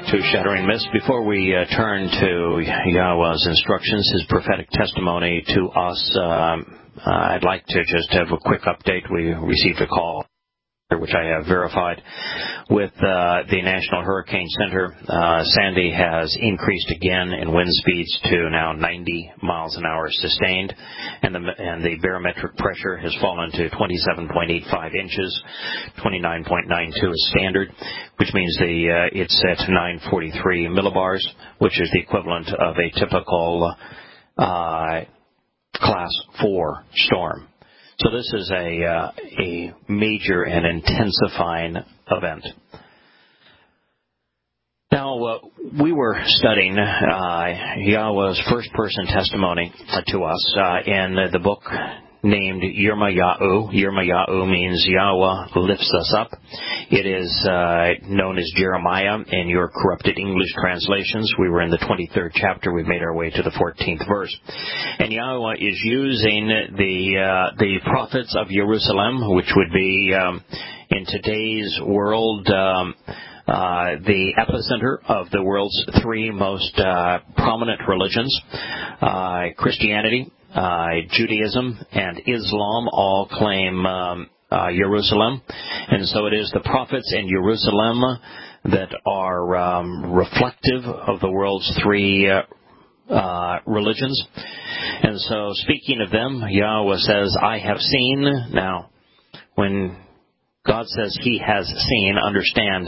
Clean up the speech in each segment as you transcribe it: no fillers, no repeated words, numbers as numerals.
to Shattering Mist. Before we turn to Yahweh's instructions, His prophetic testimony to us, I'd like to just have a quick update. We received a call, which I have verified, with the National Hurricane Center. Sandy has increased again in wind speeds to now 90 miles an hour sustained, and the barometric pressure has fallen to 27.85 inches. 29.92 is standard, which means it's at 943 millibars, which is the equivalent of a typical Class 4 storm. So this is a major and intensifying event. Now, we were studying Yahweh's first-person testimony to us in the book named Yirmayahu. Yirmayahu means Yahweh lifts us up. It is known as Jeremiah in your corrupted English translations. We were in the 23rd chapter. We've made our way to the 14th verse. And Yahweh is using the prophets of Jerusalem, which would be, in today's world, the epicenter of the world's three most prominent religions, Christianity, Judaism, and Islam all claim Jerusalem. And so it is the prophets in Jerusalem that are reflective of the world's three religions. And so speaking of them, Yahweh says, I have seen. Now, when God says He has seen, understand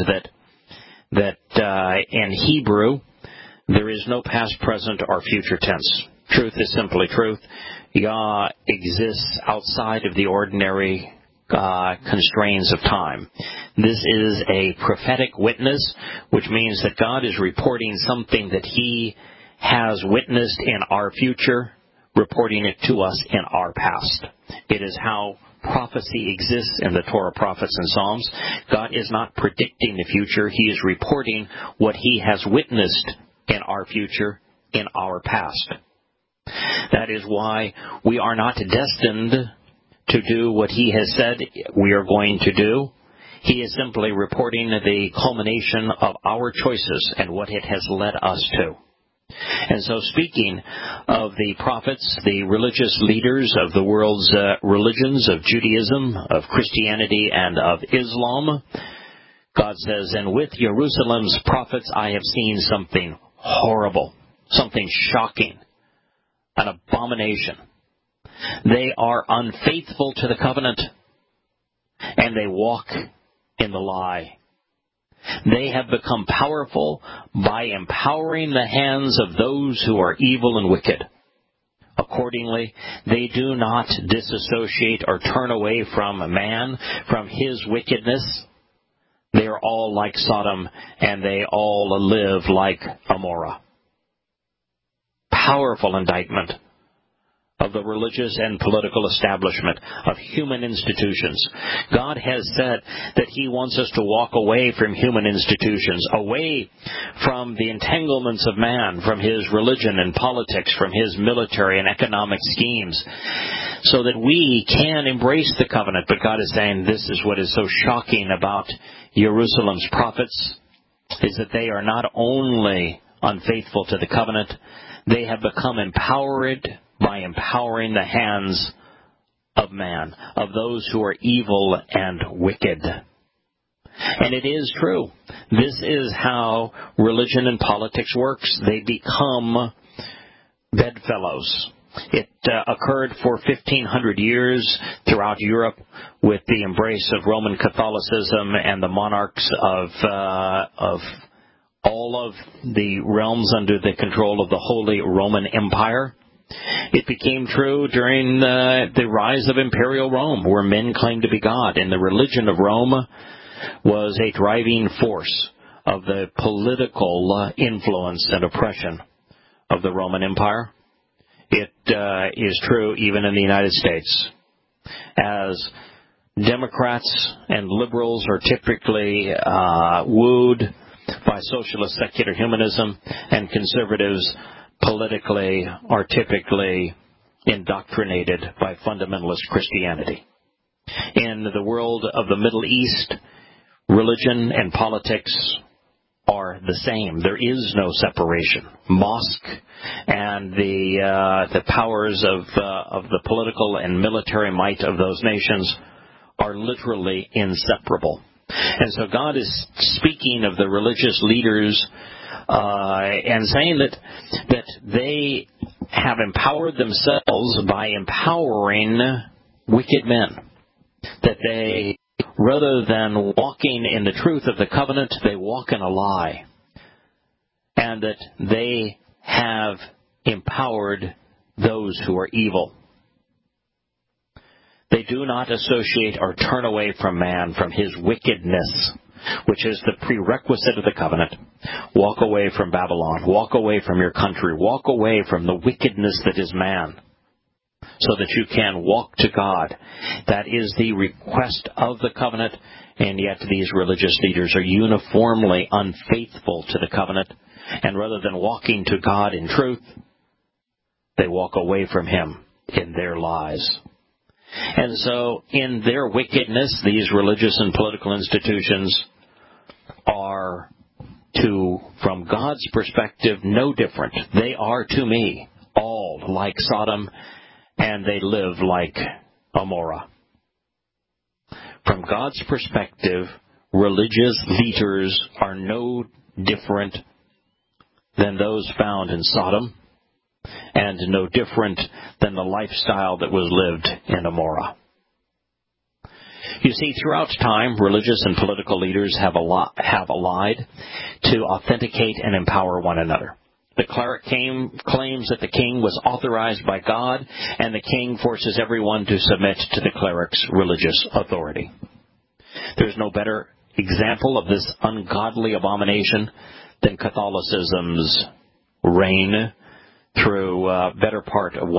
that in Hebrew, there is no past, present, or future tense. Truth is simply truth. Yah exists outside of the ordinary constraints of time. This is a prophetic witness, which means that God is reporting something that He has witnessed in our future, reporting it to us in our past. It is how prophecy exists in the Torah, prophets, and Psalms. God is not predicting the future. He is reporting what He has witnessed in our future, in our past. That is why we are not destined to do what He has said we are going to do. He is simply reporting the culmination of our choices and what it has led us to. And so speaking of the prophets, the religious leaders of the world's religions, of Judaism, of Christianity, and of Islam, God says, and with Jerusalem's prophets I have seen something horrible, something shocking, an abomination. They are unfaithful to the covenant, and they walk in the lie. They have become powerful by empowering the hands of those who are evil and wicked. Accordingly, they do not disassociate or turn away from man, from his wickedness. They are all like Sodom, and they all live like Amorah. Powerful indictment of the religious and political establishment, of human institutions. God has said that He wants us to walk away from human institutions, away from the entanglements of man, from his religion and politics, from his military and economic schemes, so that we can embrace the covenant. But God is saying this is what is so shocking about Jerusalem's prophets, is that they are not only unfaithful to the covenant, they have become empowered by empowering the hands of man, of those who are evil and wicked. And it is true. This is how religion and politics works. They become bedfellows. It occurred for 1,500 years throughout Europe with the embrace of Roman Catholicism and the monarchs of all of the realms under the control of the Holy Roman Empire. It became true during the rise of Imperial Rome, where men claimed to be God, and the religion of Rome was a driving force of the political influence and oppression of the Roman Empire. It is true even in the United States. As Democrats and liberals are typically wooed by socialist secular humanism, and conservatives politically are typically indoctrinated by fundamentalist Christianity. In the world of the Middle East, religion and politics are the same. There is no separation. Mosque and the powers of the political and military might of those nations are literally inseparable. And so God is speaking of the religious leaders and saying that they have empowered themselves by empowering wicked men. That they, rather than walking in the truth of the covenant, they walk in a lie. And that they have empowered those who are evil. They do not associate or turn away from man, from his wickedness, which is the prerequisite of the covenant. Walk away from Babylon. Walk away from your country. Walk away from the wickedness that is man, so that you can walk to God. That is the request of the covenant, and yet these religious leaders are uniformly unfaithful to the covenant, and rather than walking to God in truth, they walk away from Him in their lies. And so, in their wickedness, these religious and political institutions are, from God's perspective, no different. They are, to me, all like Sodom, and they live like Gomorrah. From God's perspective, religious leaders are no different than those found in Sodom, and no different than the lifestyle that was lived in Gomorrah. You see, throughout time, religious and political leaders have allied to authenticate and empower one another. The cleric claims that the king was authorized by God, and the king forces everyone to submit to the cleric's religious authority. There's no better example of this ungodly abomination than Catholicism's reign through better part of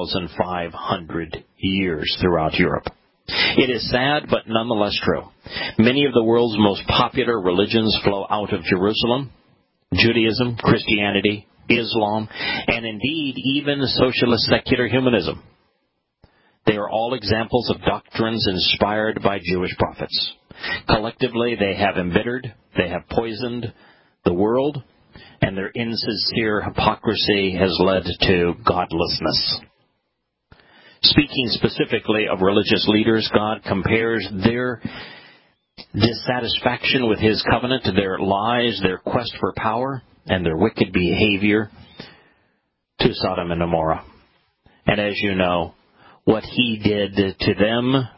1,500 years throughout Europe. It is sad, but nonetheless true. Many of the world's most popular religions flow out of Jerusalem: Judaism, Christianity, Islam, and indeed even socialist secular humanism. They are all examples of doctrines inspired by Jewish prophets. Collectively, they have embittered, they have poisoned the world, and their insincere hypocrisy has led to godlessness. Speaking specifically of religious leaders, God compares their dissatisfaction with His covenant, their lies, their quest for power, and their wicked behavior to Sodom and Gomorrah. And as you know, what He did to them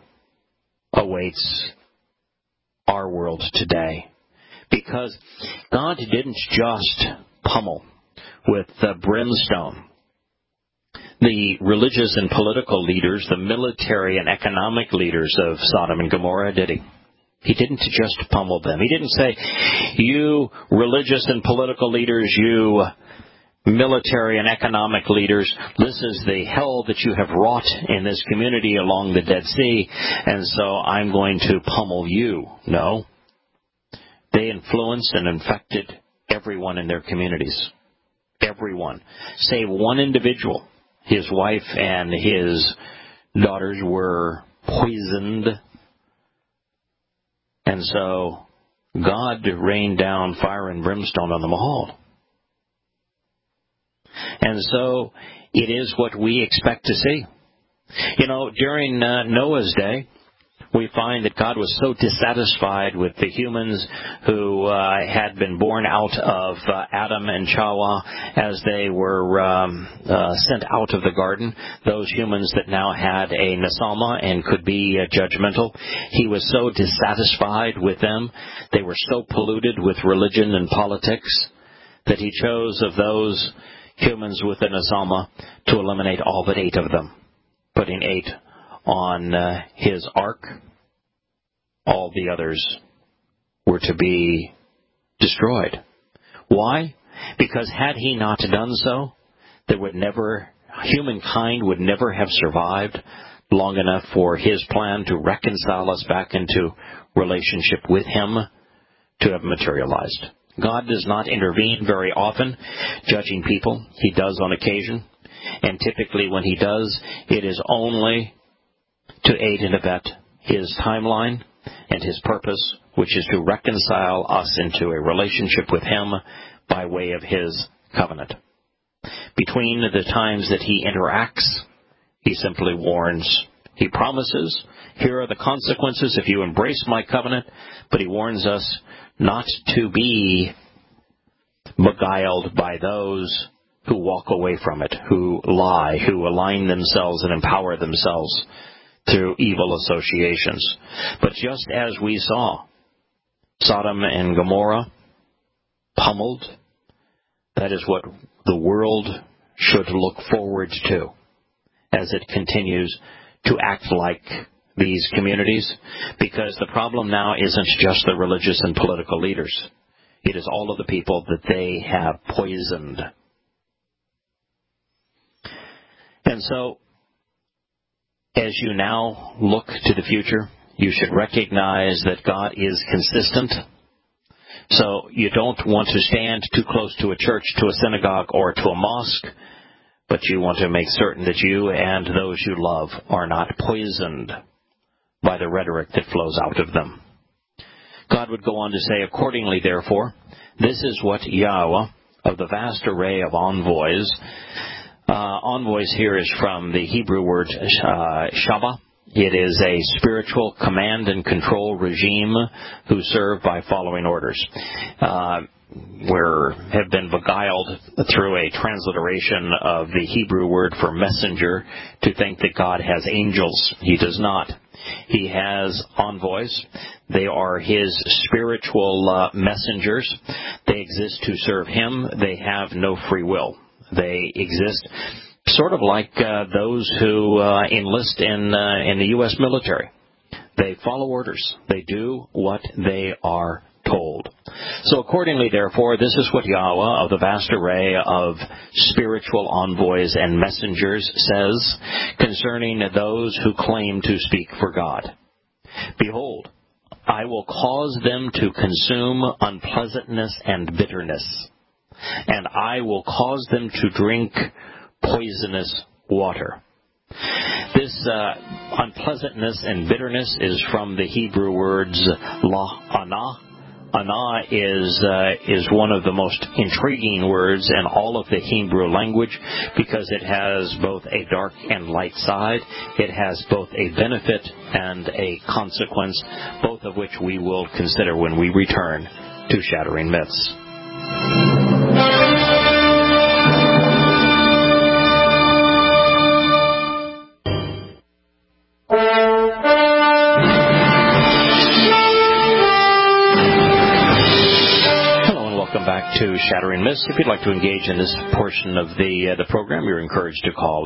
awaits our world today. Because God didn't just pummel with brimstone the religious and political leaders, the military and economic leaders of Sodom and Gomorrah, did He? He didn't just pummel them. He didn't say, you religious and political leaders, you military and economic leaders, this is the hell that you have wrought in this community along the Dead Sea, and so I'm going to pummel you. No. They influenced and infected everyone in their communities. Everyone. Save one individual. His wife and his daughters were poisoned. And so God rained down fire and brimstone on them all. And so it is what we expect to see. You know, during Noah's day, we find that God was so dissatisfied with the humans who had been born out of Adam and Chawah as they were sent out of the garden, those humans that now had a Nesama and could be judgmental. He was so dissatisfied with them. They were so polluted with religion and politics that He chose of those humans with a Nesama to eliminate all but 8 of them, putting 8 on His ark. All the others were to be destroyed. Why? Because had He not done so, humankind would never have survived long enough for His plan to reconcile us back into relationship with Him to have materialized. God does not intervene very often, judging people. He does on occasion. And typically when He does, it is only to aid and abet His timeline and his purpose, which is to reconcile us into a relationship with him by way of his covenant. Between the times that he interacts, he simply warns. He promises, here are the consequences if you embrace my covenant, but he warns us not to be beguiled by those who walk away from it, who lie, who align themselves and empower themselves through evil associations. But just as we saw Sodom and Gomorrah pummeled, that is what the world should look forward to as it continues to act like these communities, because the problem now isn't just the religious and political leaders. It is all of the people that they have poisoned. And so, as you now look to the future, you should recognize that God is consistent. So you don't want to stand too close to a church, to a synagogue, or to a mosque, but you want to make certain that you and those you love are not poisoned by the rhetoric that flows out of them. God would go on to say, accordingly, therefore, this is what Yahweh, of the vast array of envoys, envoys here is from the Hebrew word Shabbat. It is a spiritual command and control regime who serve by following orders. Have been beguiled through a transliteration of the Hebrew word for messenger to think that God has angels. He does not. He has envoys. They are his spiritual messengers. They exist to serve him. They have no free will. They exist sort of like those who enlist in the U.S. military. They follow orders. They do what they are told. So accordingly, therefore, this is what Yahweh, of the vast array of spiritual envoys and messengers, says concerning those who claim to speak for God. Behold, I will cause them to consume unpleasantness and bitterness, and I will cause them to drink poisonous water. This unpleasantness and bitterness is from the Hebrew words la'ana. Ana is one of the most intriguing words in all of the Hebrew language because it has both a dark and light side. It has both a benefit and a consequence, both of which we will consider when we return to Shattering Myths. Back to Shattering Myths. If you'd like to engage in this portion of the program, you're encouraged to call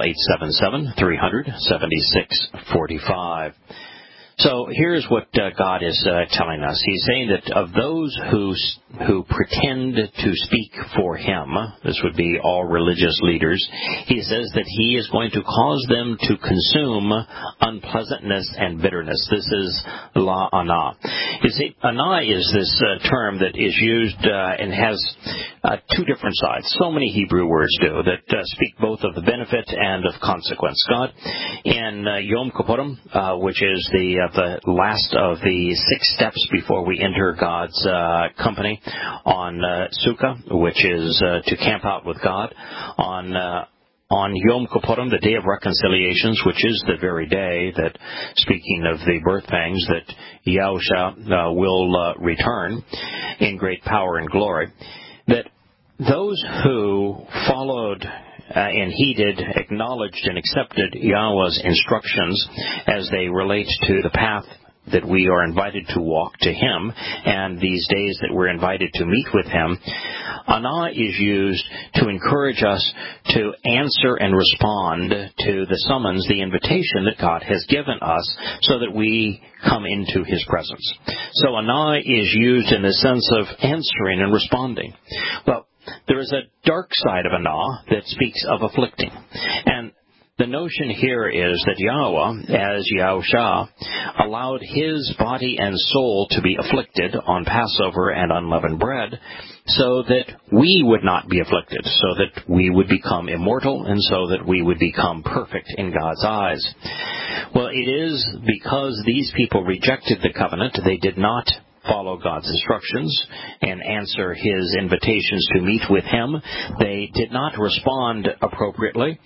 877-300-7645. So here's what God is telling us. He's saying that of those who pretend to speak for him, this would be all religious leaders, he says that he is going to cause them to consume unpleasantness and bitterness. This is la'ana. You see, ana is this term that is used and has two different sides. So many Hebrew words do that speak both of the benefit and of consequence. God, in Yom Kippurim, which is the last of the 6 steps before we enter God's company, on Sukkah, which is to camp out with God, on Yom Kippurim, the Day of Reconciliations, which is the very day that, speaking of the birth pangs, that Yahusha will return in great power and glory, that those who followed and heeded, acknowledged, and accepted Yahweh's instructions as they relate to the path that we are invited to walk to him, and these days that we're invited to meet with him, ana is used to encourage us to answer and respond to the summons, the invitation that God has given us so that we come into his presence. So ana is used in the sense of answering and responding. Well, there is a dark side of ana that speaks of afflicting. And The notion here is that Yahweh, as Yahushua, allowed his body and soul to be afflicted on Passover and unleavened bread so that we would not be afflicted, so that we would become immortal, and so that we would become perfect in God's eyes. Well, it is because these people rejected the covenant, they did not follow God's instructions and answer his invitations to meet with him. They did not respond appropriately,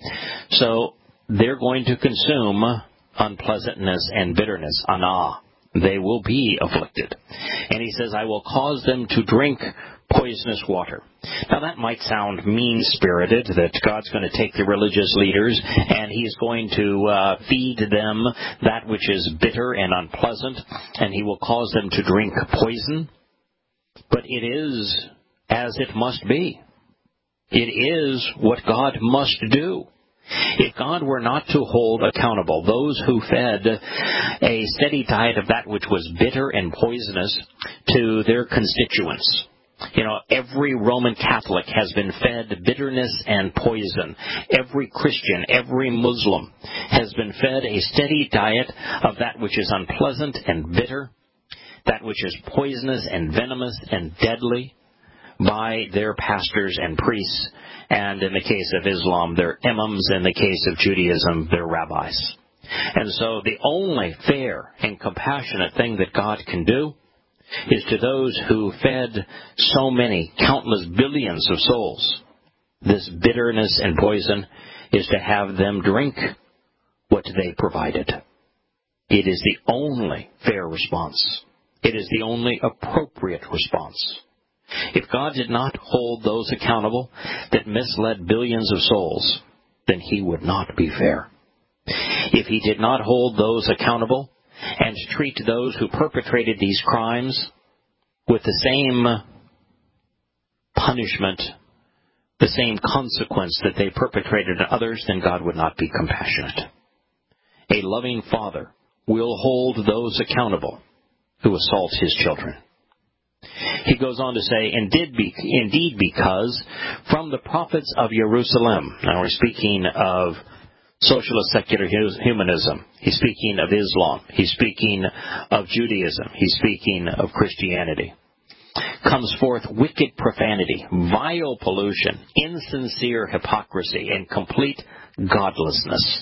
so they're going to consume unpleasantness and bitterness, anah. They will be afflicted. And he says, I will cause them to drink poisonous water. Now that might sound mean-spirited, that God's going to take the religious leaders and he's going to feed them that which is bitter and unpleasant, and he will cause them to drink poison. But it is as it must be. It is what God must do. If God were not to hold accountable those who fed a steady diet of that which was bitter and poisonous to their constituents, every Roman Catholic has been fed bitterness and poison. Every Christian, every Muslim has been fed a steady diet of that which is unpleasant and bitter, that which is poisonous and venomous and deadly by their pastors and priests, and in the case of Islam, their imams, in the case of Judaism, their rabbis. And so the only fair and compassionate thing that God can do is to those who fed so many, countless billions of souls, this bitterness and poison, is to have them drink what they provided. It is the only fair response. It is the only appropriate response. If God did not hold those accountable that misled billions of souls, then he would not be fair. If he did not hold those accountable and treat those who perpetrated these crimes with the same punishment, the same consequence that they perpetrated on others, then God would not be compassionate. A loving father will hold those accountable who assault his children. He goes on to say, indeed because from the prophets of Jerusalem, now we're speaking of socialist secular humanism, he's speaking of Islam, he's speaking of Judaism, he's speaking of Christianity, comes forth wicked profanity, vile pollution, insincere hypocrisy, and complete godlessness.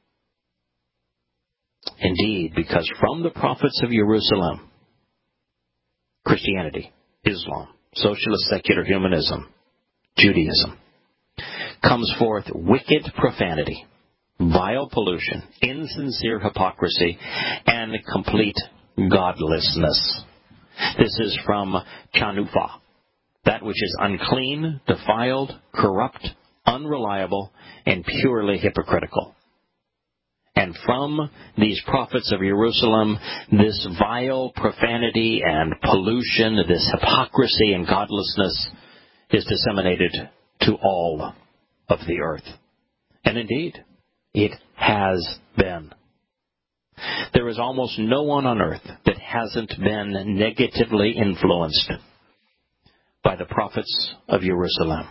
Indeed, because from the prophets of Jerusalem, Christianity, Islam, socialist secular humanism, Judaism, comes forth wicked profanity, vile pollution, insincere hypocrisy, and complete godlessness. This is from Chanufa, that which is unclean, defiled, corrupt, unreliable, and purely hypocritical. And from these prophets of Jerusalem, this vile profanity and pollution, this hypocrisy and godlessness is disseminated to all of the earth. And indeed, it has been. There is almost no one on earth that hasn't been negatively influenced by the prophets of Jerusalem.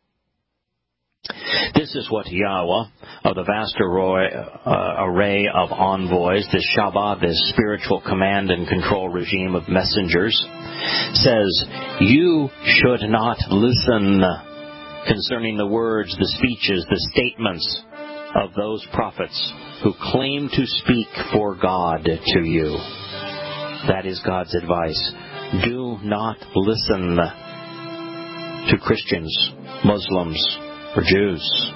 This is what Yahweh, of the vast array of envoys, this Shabbat, this spiritual command and control regime of messengers, says, you should not listen concerning the words, the speeches, the statements of those prophets who claim to speak for God to you. That is God's advice. Do not listen to Christians, Muslims, or Jews.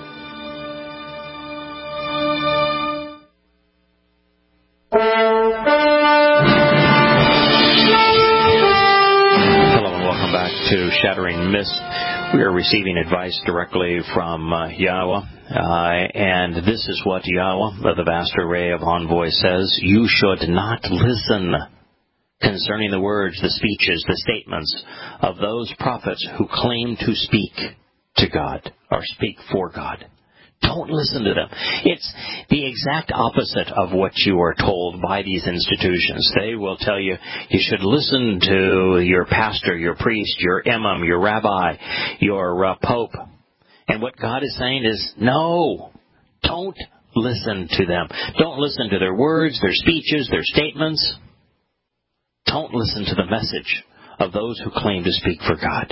Hello and welcome back to Shattering Myths. We are receiving advice directly from Yahweh, and this is what Yahweh, of the vast array of envoys, says. You should not listen concerning the words, the speeches, the statements of those prophets who claim to speak to God or speak for God. Don't listen to them. It's the exact opposite of what you are told by these institutions. They will tell you you should listen to your pastor, your priest, your imam, your rabbi, your pope. And what God is saying is, no, don't listen to them. Don't listen to their words, their speeches, their statements. Don't listen to the message of those who claim to speak for God.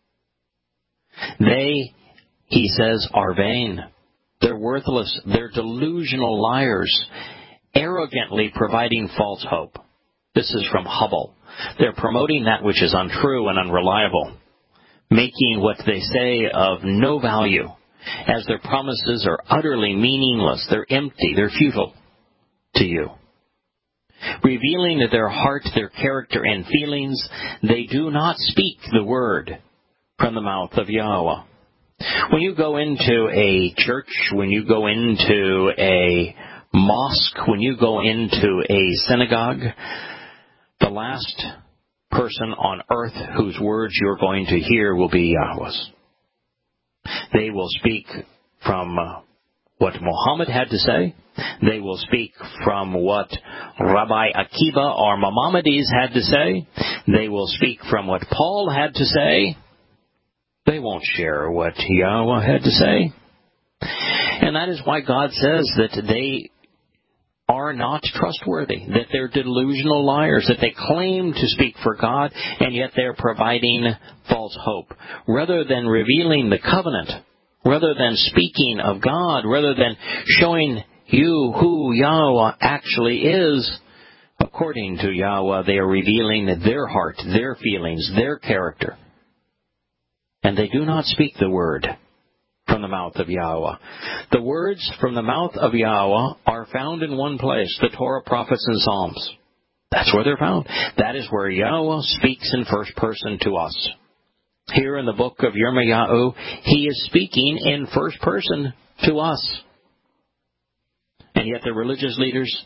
They, he says, are vain. They're worthless. They're delusional liars, arrogantly providing false hope. This is from Hubble. They're promoting that which is untrue and unreliable, making what they say of no value, as their promises are utterly meaningless. They're empty. They're futile to you. Revealing their heart, their character, and feelings, they do not speak the word from the mouth of Yahweh. When you go into a church, when you go into a mosque, when you go into a synagogue, the last person on earth whose words you're going to hear will be Yahweh's. They will speak from what Muhammad had to say. They will speak from what Rabbi Akiba or Maimonides had to say. They will speak from what Paul had to say. They won't share what Yahweh had to say. And that is why God says that they are not trustworthy, that they're delusional liars, that they claim to speak for God, and yet they're providing false hope. Rather than revealing the covenant, rather than speaking of God, rather than showing you who Yahweh actually is, according to Yahweh, they are revealing their heart, their feelings, their character. And they do not speak the word from the mouth of Yahweh. The words from the mouth of Yahweh are found in one place, the Torah, prophets, and Psalms. That's where they're found. That is where Yahweh speaks in first person to us. Here in the book of Yirmiyahu, he is speaking in first person to us. And yet the religious leaders,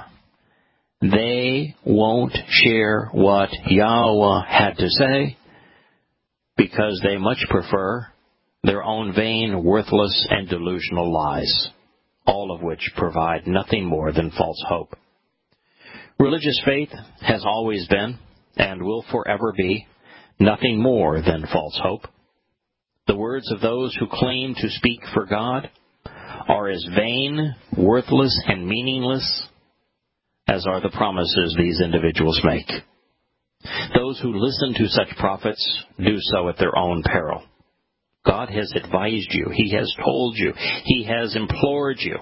they won't share what Yahweh had to say, because they much prefer their own vain, worthless, and delusional lies, all of which provide nothing more than false hope. Religious faith has always been, and will forever be, nothing more than false hope. The words of those who claim to speak for God are as vain, worthless, and meaningless as are the promises these individuals make. Those who listen to such prophets do so at their own peril. God has advised you. He has told you. He has implored you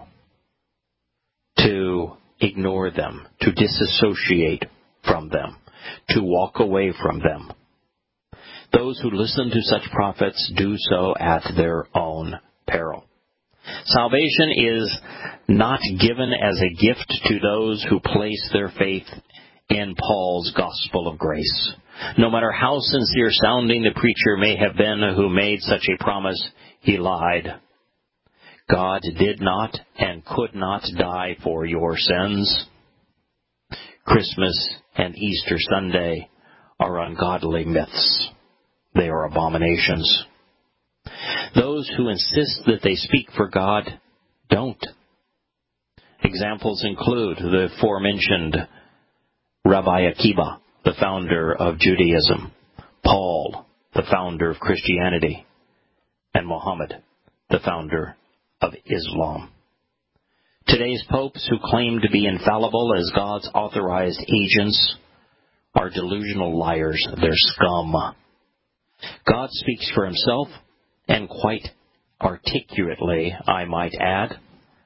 to ignore them, to disassociate from them, to walk away from them. Those who listen to such prophets do so at their own peril. Salvation is not given as a gift to those who place their faith in Paul's gospel of grace. No matter how sincere sounding the preacher may have been who made such a promise, he lied. God did not and could not die for your sins. Christmas and Easter Sunday are ungodly myths. They are abominations. Those who insist that they speak for God don't. Examples include the aforementioned Rabbi Akiba, the founder of Judaism, Paul, the founder of Christianity, and Muhammad, the founder of Islam. Today's popes who claim to be infallible as God's authorized agents are delusional liars. They're scum. God speaks for himself, and quite articulately, I might add.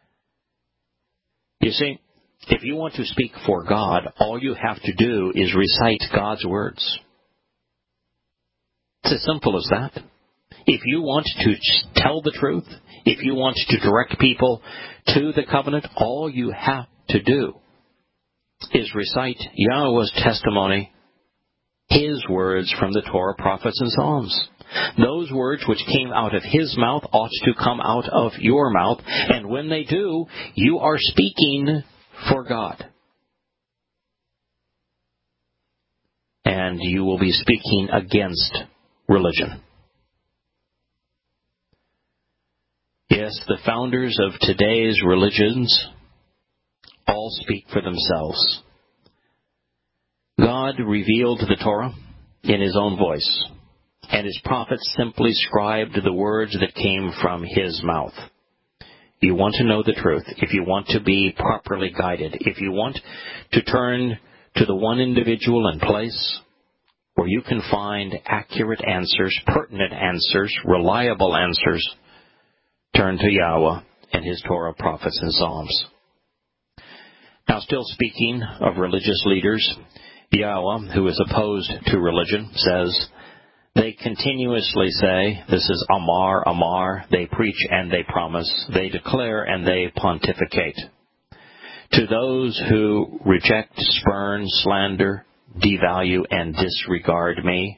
You see, if you want to speak for God, all you have to do is recite God's words. It's as simple as that. If you want to tell the truth, if you want to direct people to the covenant, all you have to do is recite Yahweh's testimony, his words from the Torah, prophets, and Psalms. Those words which came out of his mouth ought to come out of your mouth, and when they do, you are speaking for God. And you will be speaking against religion. Yes, the founders of today's religions all speak for themselves. God revealed the Torah in his own voice, and his prophets simply scribed the words that came from his mouth. you want to know the truth, if you want to be properly guided, if you want to turn to the one individual and place where you can find accurate answers, pertinent answers, reliable answers, turn to Yahweh and His Torah, prophets, and Psalms. Now, still speaking of religious leaders, Yahweh, who is opposed to religion, says, they continuously say, this is Amar, Amar, they preach and they promise, they declare and they pontificate. To those who reject, spurn, slander, devalue, and disregard me.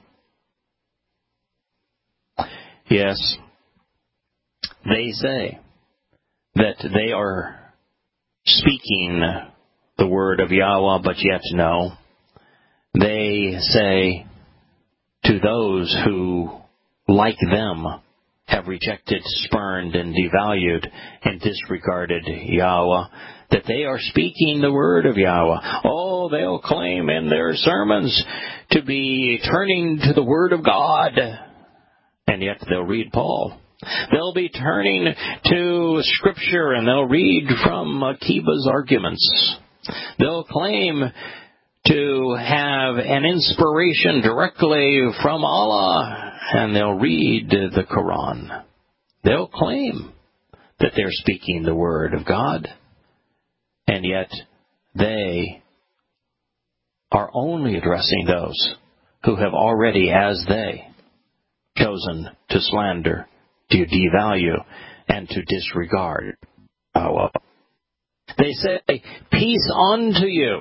Yes, they say that they are speaking the word of Yahweh, but yet no. They say to those who, like them, have rejected, spurned, and devalued and disregarded Yahweh, that they are speaking the word of Yahweh. Oh, they'll claim in their sermons to be turning to the word of God, and yet they'll read Paul. They'll be turning to Scripture, and they'll read from Akiba's arguments. They'll claim to have an inspiration directly from Allah, and they'll read the Quran. They'll claim that they're speaking the word of God, and yet they are only addressing those who have already, as they, chosen to slander, to devalue, and to disregard Allah. They say, peace unto you.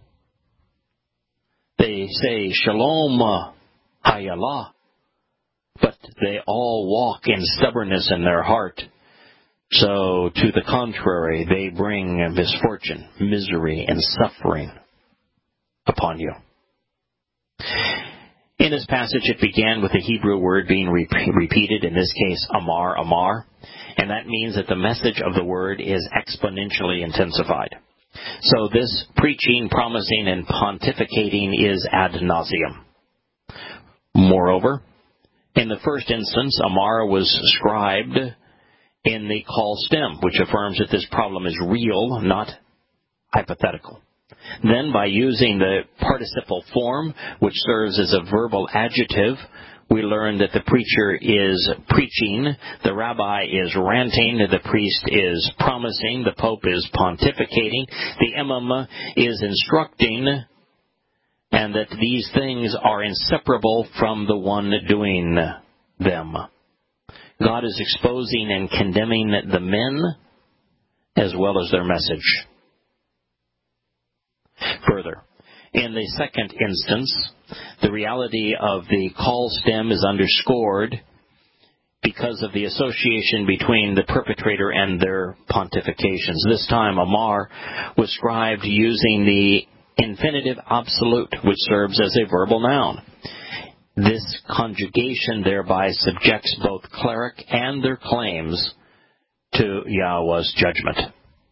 They say, Shalom Hayallah, but they all walk in stubbornness in their heart. So, to the contrary, they bring misfortune, misery, and suffering upon you. In this passage, it began with the Hebrew word being repeated, in this case, Amar, Amar, and that means that the message of the word is exponentially intensified. So this preaching, promising, and pontificating is ad nauseum. Moreover, in the first instance, Amar was scribed in the call stem, which affirms that this problem is real, not hypothetical. Then, by using the participle form, which serves as a verbal adjective, we learn that the preacher is preaching, the rabbi is ranting, the priest is promising, the pope is pontificating, the imam is instructing, and that these things are inseparable from the one doing them. God is exposing and condemning the men as well as their message. Further, in the second instance, the reality of the call stem is underscored because of the association between the perpetrator and their pontifications. This time, Amar was scribed using the infinitive absolute, which serves as a verbal noun. This conjugation thereby subjects both cleric and their claims to Yahweh's judgment.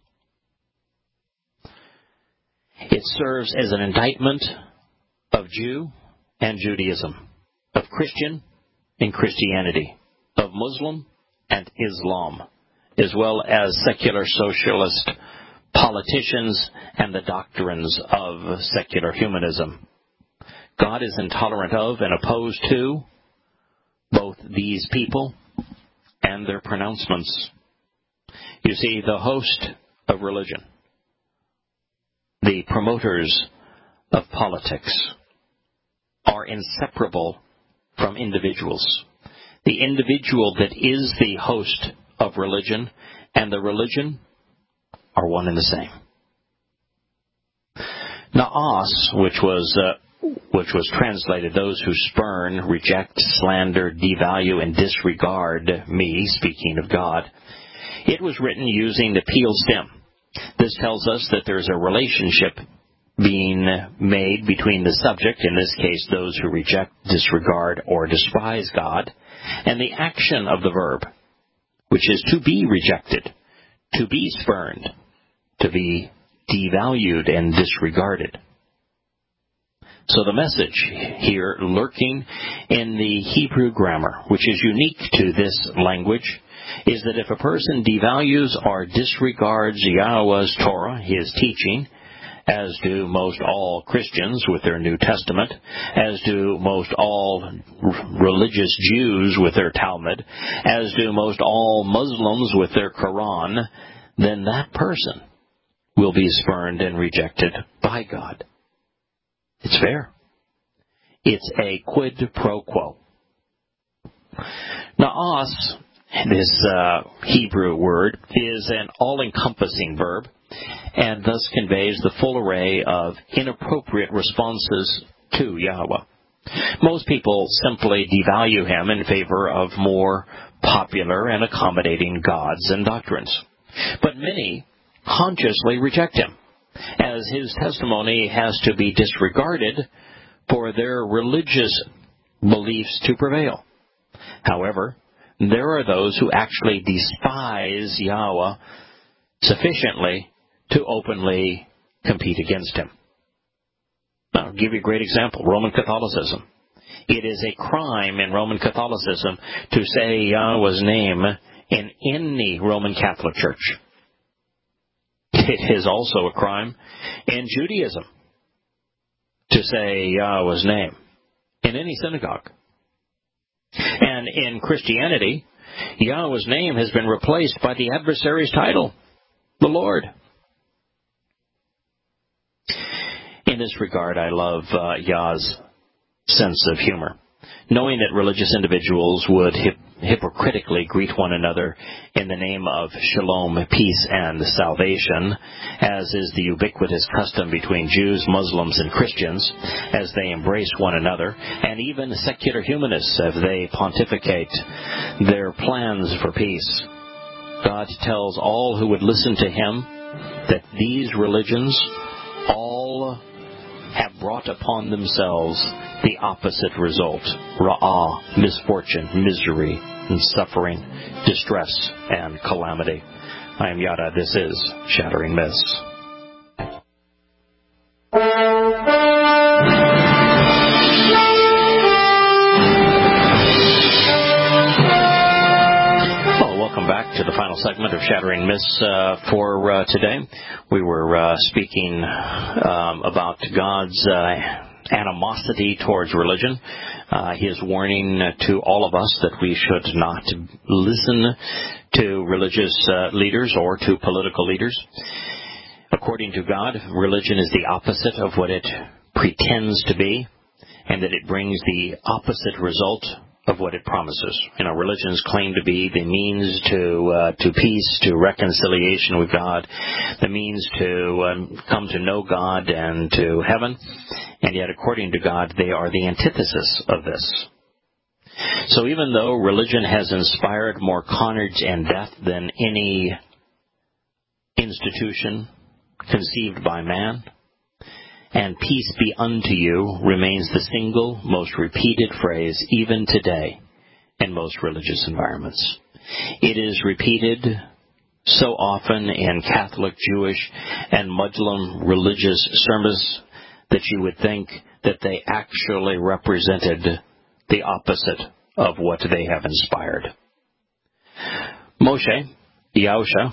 It serves as an indictment of Jew and Judaism, of Christian and Christianity, of Muslim and Islam, as well as secular socialist politicians and the doctrines of secular humanism. God is intolerant of and opposed to both these people and their pronouncements. You see, the host of religion, the promoters of politics, are inseparable from individuals. The individual that is the host of religion and the religion are one and the same. Naas, which was translated, those who spurn, reject, slander, devalue, and disregard me, speaking of God, it was written using the Peel stem. This tells us that there is a relationship being made between the subject, in this case those who reject, disregard, or despise God, and the action of the verb, which is to be rejected, to be spurned, to be devalued and disregarded. So the message here, lurking in the Hebrew grammar, which is unique to this language, is that if a person devalues or disregards Yahweh's Torah, his teaching, as do most all Christians with their New Testament, as do most all religious Jews with their Talmud, as do most all Muslims with their Quran, then that person will be spurned and rejected by God. It's fair. It's a quid pro quo. Naas, this Hebrew word, is an all-encompassing verb and thus conveys the full array of inappropriate responses to Yahweh. Most people simply devalue him in favor of more popular and accommodating gods and doctrines. But many consciously reject him, as his testimony has to be disregarded for their religious beliefs to prevail. However, there are those who actually despise Yahweh sufficiently to openly compete against him. I'll give you a great example, Roman Catholicism. It is a crime in Roman Catholicism to say Yahweh's name in any Roman Catholic church. It is also a crime in Judaism to say Yahweh's name in any synagogue. And in Christianity, Yahweh's name has been replaced by the adversary's title, the Lord. In this regard, I love Yah's sense of humor. Knowing that religious individuals would hypocritically greet one another in the name of shalom, peace, and salvation, as is the ubiquitous custom between Jews, Muslims, and Christians, as they embrace one another, and even secular humanists as they pontificate their plans for peace. God tells all who would listen to him that these religions all have brought upon themselves the opposite result: ra'ah, misfortune, misery, and suffering, distress, and calamity. I am Yada. This is Shattering Myths. Welcome back to the final segment of Shattering Myths for today. We were speaking about God's animosity towards religion, his warning to all of us that we should not listen to religious leaders or to political leaders. According to God, religion is the opposite of what it pretends to be, and that it brings the opposite result of what it promises. Religions claim to be the means to peace, to reconciliation with God, the means to come to know God and to heaven, and yet according to God, they are the antithesis of this. So even though religion has inspired more carnage and death than any institution conceived by man, and peace be unto you remains the single most repeated phrase even today in most religious environments. It is repeated so often in Catholic, Jewish, and Muslim religious sermons that you would think that they actually represented the opposite of what they have inspired. Moshe, Yahusha,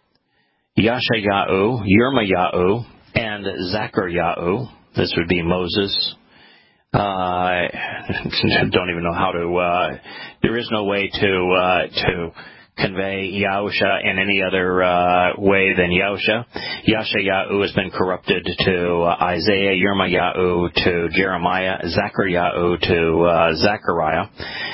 Yashayahu, Yirmiyahu, and Zechariah, this would be Moses. I don't even know how to, there is no way to convey Yahusha in any other way than Yahusha. Yashayahu has been corrupted to Isaiah, Yirmiyahu to Jeremiah, Zechariah to Zechariah.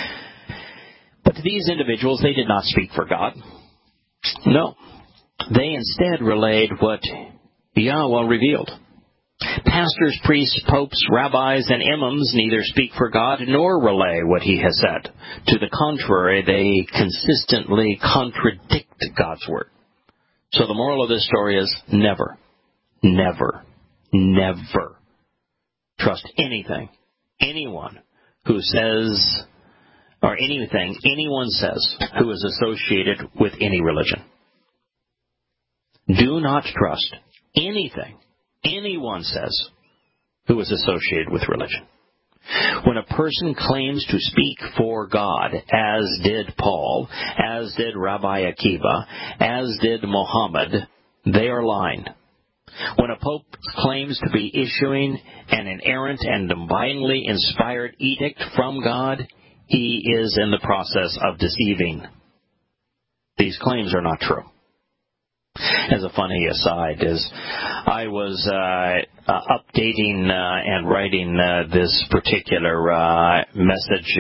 But these individuals, they did not speak for God. No. They instead relayed what Yahweh revealed. Pastors, priests, popes, rabbis, and imams neither speak for God nor relay what he has said. To the contrary, they consistently contradict God's word. So the moral of this story is never, never, never trust anything, anyone who says, or anything anyone says who is associated with any religion. Do not trust anything anyone says who is associated with religion. When a person claims to speak for God, as did Paul, as did Rabbi Akiva, as did Muhammad, they are lying. When a pope claims to be issuing an inerrant and divinely inspired edict from God, he is in the process of deceiving. These claims are not true. As a funny aside, I was updating and writing this particular message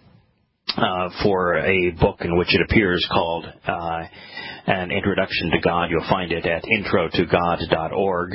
for a book in which it appears called An Introduction to God. You'll find it at introtogod.org.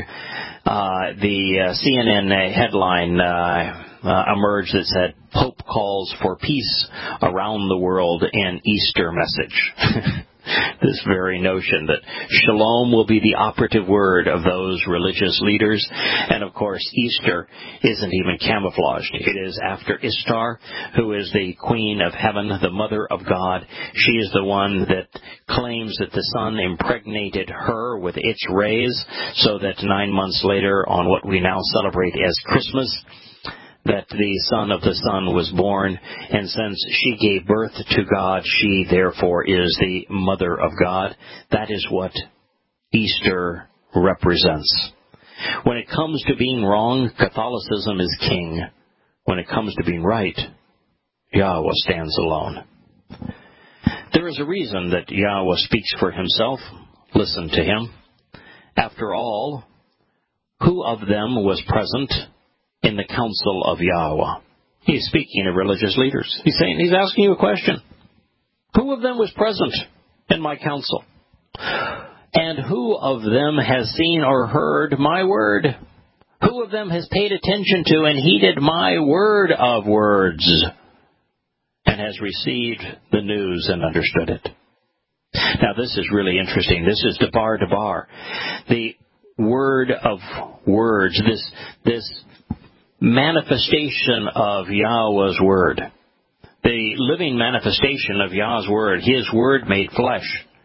The CNN headline emerged that said, "Pope calls for peace around the world in Easter message." This very notion that shalom will be the operative word of those religious leaders. And of course, Easter isn't even camouflaged. It is after Ishtar, who is the queen of heaven, the mother of God. She is the one that claims that the sun impregnated her with its rays, so that 9 months later, on what we now celebrate as Christmas, that the son of the sun was born, and since she gave birth to God, she therefore is the mother of God. That is what Easter represents. When it comes to being wrong, Catholicism is king. When it comes to being right, Yahweh stands alone. There is a reason that Yahweh speaks for himself. Listen to him. After all, who of them was present in the council of Yahweh? He's speaking to religious leaders. He's asking you a question. Who of them was present in my council? And who of them has seen or heard my word? Who of them has paid attention to and heeded my word of words, and has received the news and understood it? Now, this is really interesting. This is debar debar. The word of words, this manifestation of Yahweh's word, the living manifestation of Yahweh's word, his word made flesh,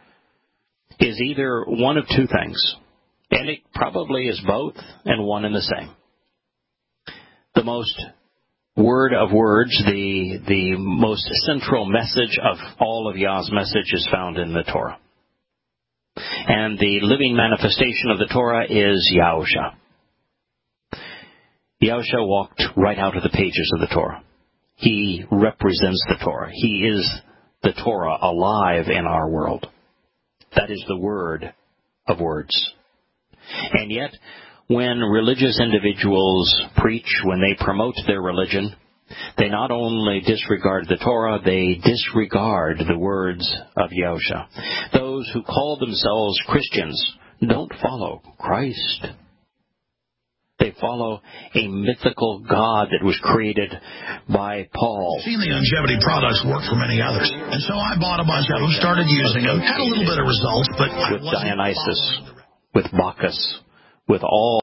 is either one of two things, and it probably is both and one and the same. The most word of words, the most central message of all of Yah's message is found in the Torah. And the living manifestation of the Torah is Yahusha. Yahusha walked right out of the pages of the Torah. He represents the Torah. He is the Torah alive in our world. That is the word of words. And yet, when religious individuals preach, when they promote their religion, they not only disregard the Torah, they disregard the words of Yahusha. Those who call themselves Christians don't follow Christ. They follow a mythical God that was created by Paul. I've seen the longevity products work for many others, and so I bought a bunch of them, started using them, had a little bit of results, but with Dionysus, with Bacchus, with all